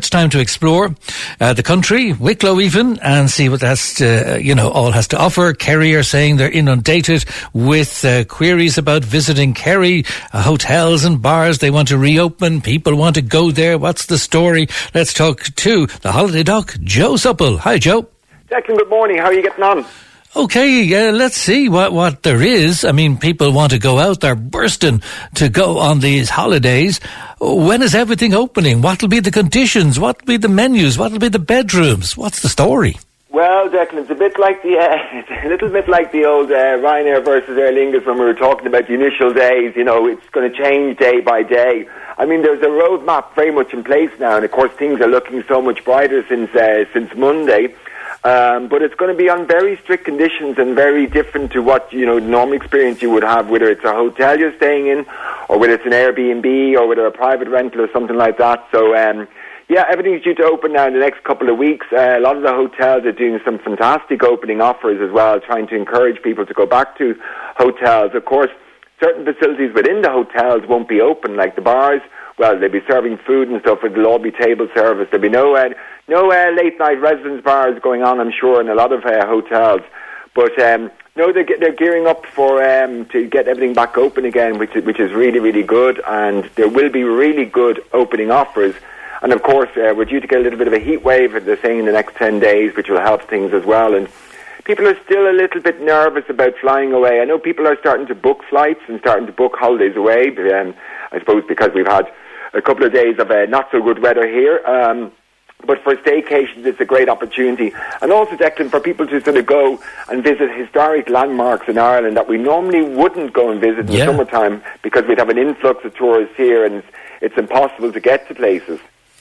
it's time to explore the country, Wicklow even, and see what that's, all has to offer. Kerry are saying they're inundated with queries about visiting Kerry, hotels and bars. They want to reopen. People want to go there. What's the story? Let's talk to the holiday doc, Joe Supple. Hi, Joe. Declan, good morning. How are you getting on? Okay, let's see what there is. I mean, people want to go out. They're bursting to go on these holidays. When is everything opening? What will be the conditions? What will be the menus? What will be the bedrooms? What's the story? Well, Declan, it's a bit like it's a little bit like the old Ryanair versus Aer Lingus when we were talking about the initial days. You know, it's going to change day by day. I mean, there's a roadmap very much in place now, and of course things are looking so much brighter since Monday. But it's going to be on very strict conditions and very different to what, the normal experience you would have, whether it's a hotel you're staying in or whether it's an Airbnb or whether a private rental or something like that. So, everything's due to open now in the next couple of weeks. A lot of the hotels are doing some fantastic opening offers as well, trying to encourage people to go back to hotels. Of course, certain facilities within the hotels won't be open, like the bars. Well, they'll be serving food and stuff, but it'll all be table service. There'll be no late-night residence bars going on, I'm sure, in a lot of hotels. But they're gearing up for to get everything back open again, which is really, really good. And there will be really good opening offers. And of course, we're due to get a little bit of a heat wave, they're saying, in the next 10 days, which will help things as well. And people are still a little bit nervous about flying away. I know people are starting to book flights and starting to book holidays away. I suppose because we've had a couple of days of not so good weather here. But for staycations, it's a great opportunity. And also, Declan, for people to sort of go and visit historic landmarks in Ireland that we normally wouldn't go and visit in the summertime because we'd have an influx of tourists here and it's impossible to get to places.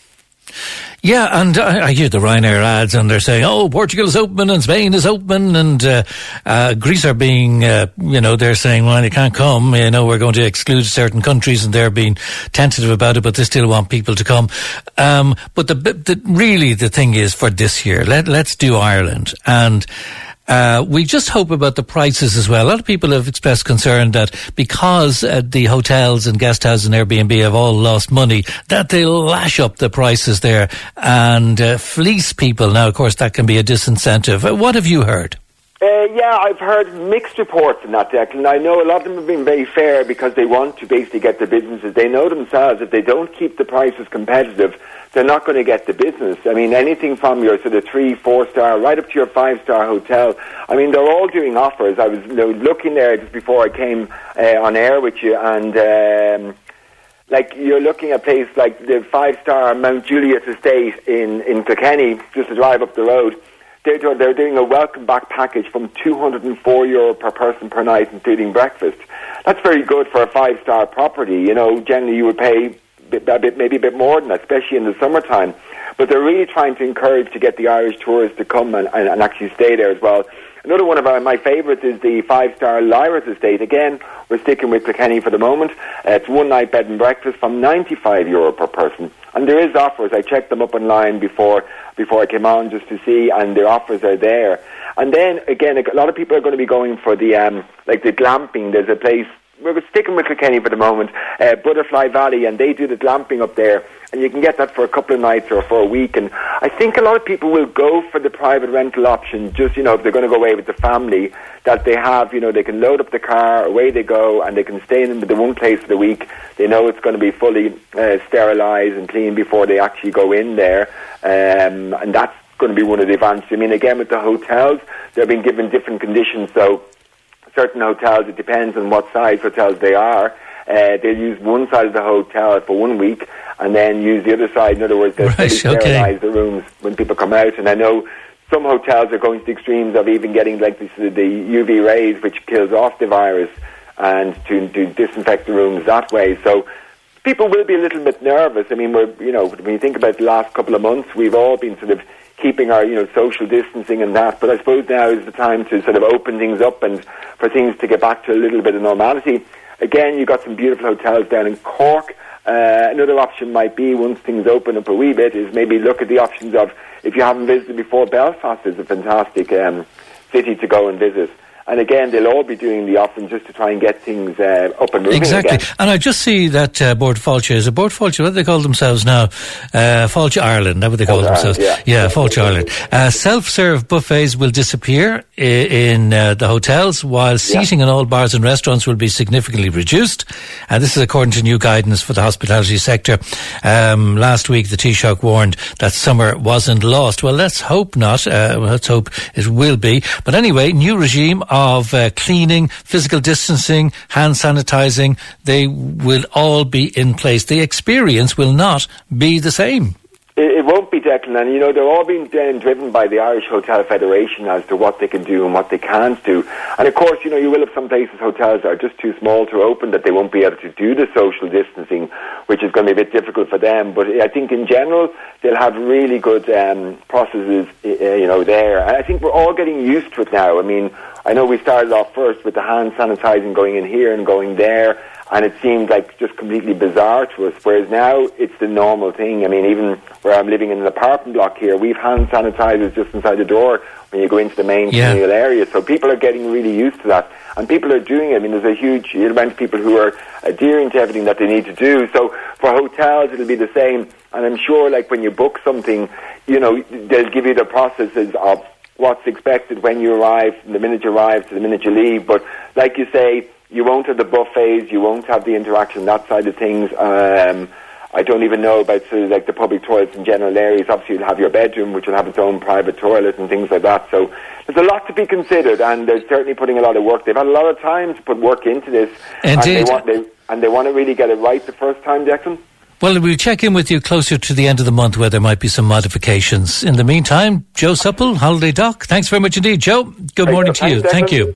Yeah, and I hear the Ryanair ads and they're saying, Portugal is open and Spain is open and Greece are being, they're saying, well, you can't come, we're going to exclude certain countries, and they're being tentative about it, but they still want people to come. But the thing is for this year, let's do Ireland. And we just hope about the prices as well. A lot of people have expressed concern that because the hotels and guest houses and Airbnb have all lost money, that they'll lash up the prices there and fleece people. Now, of course, that can be a disincentive. What have you heard? I've heard mixed reports on that, Declan. I know a lot of them have been very fair because they want to basically get the businesses. They know themselves if they don't keep the prices competitive, they're not going to get the business. I mean, anything from your sort of 3-4 star right up to your 5-star hotel. I mean, they're all doing offers. I was looking there just before I came on air with you, and you're looking at a place like the 5-star Mount Juliet Estate in Kilkenny, just to drive up the road. They're doing a welcome back package from €204 per person per night, including breakfast. That's very good for a 5-star property. Generally you would pay maybe a bit more than that, especially in the summertime. But they're really trying to encourage to get the Irish tourists to come and actually stay there as well. Another one of my favourites is the 5-star Lyra's Estate. Again, we're sticking with Kilkenny for the moment. It's one night bed and breakfast from €95 per person. And there is offers. I checked them up online before I came on just to see, and their offers are there. And then, again, a lot of people are going to be going for the the glamping. There's a place, we're sticking with Kilkenny for the moment, Butterfly Valley, and they do the glamping up there. And you can get that for a couple of nights or for a week. And I think a lot of people will go for the private rental option, just, if they're going to go away with the family, that they have, they can load up the car, away they go, and they can stay in the one place for the week. They know it's going to be fully sterilised and clean before they actually go in there. And that's going to be one of the advantages. I mean, again, with the hotels, they're being given different conditions. So certain hotels, it depends on what size hotels they are. They'll use one side of the hotel for 1 week and then use the other side. In other words, they'll sterilise the rooms when people come out. And I know some hotels are going to the extremes of even getting the UV rays, which kills off the virus, and to disinfect the rooms that way. So people will be a little bit nervous. I mean, when you think about the last couple of months, we've all been sort of keeping our, social distancing and that. But I suppose now is the time to sort of open things up and for things to get back to a little bit of normality. Again, you've got some beautiful hotels down in Cork. Another option might be, once things open up a wee bit, is maybe look at the options of, if you haven't visited before, Belfast is a fantastic city to go and visit. And again, they'll all be doing the offering just to try and get things up and moving Exactly. again. And I just see that Bord Fáilte is a Bord Fáilte. What do they call themselves now? Fáilte Ireland. That's what they call themselves. Yeah, Fáilte Ireland. Self-serve buffets will disappear in the hotels, while seating in all bars and restaurants will be significantly reduced. And this is according to new guidance for the hospitality sector. Last week, the Taoiseach warned that summer wasn't lost. Well, let's hope not. Let's hope it will be. But anyway, new regime of cleaning, physical distancing, hand sanitising, they will all be in place. The experience will not be the same. It won't be, Declan, and they're all being driven by the Irish Hotel Federation as to what they can do and what they can't do. And of course, you will have some places, hotels that are just too small to open, that they won't be able to do the social distancing, which is going to be a bit difficult for them. But I think in general, they'll have really good processes, there. And I think we're all getting used to it now. I mean, I know we started off first with the hand sanitising going in here and going there, and it seemed like just completely bizarre to us, whereas now it's the normal thing. I mean, even where I'm living in an apartment block here, we've hand sanitizers just inside the door when you go into the main communal area. So people are getting really used to that, and people are doing it. I mean, there's a huge amount of people who are adhering to everything that they need to do. So for hotels, it'll be the same, and I'm sure, like, when you book something, they'll give you the processes of what's expected when you arrive, from the minute you arrive to the minute you leave. But like you say, you won't have the buffets, you won't have the interaction, that side of things. I don't even know about sort of like the public toilets in general areas. Obviously, you'll have your bedroom, which will have its own private toilet and things like that. So there's a lot to be considered, and they're certainly putting a lot of work. They've had a lot of time to put work into this. Indeed. And they want to really get it right the first time, Declan. Well, we'll check in with you closer to the end of the month where there might be some modifications. In the meantime, Joe Supple, Holiday Doc, thanks very much indeed. Joe, good morning to you. Thank you.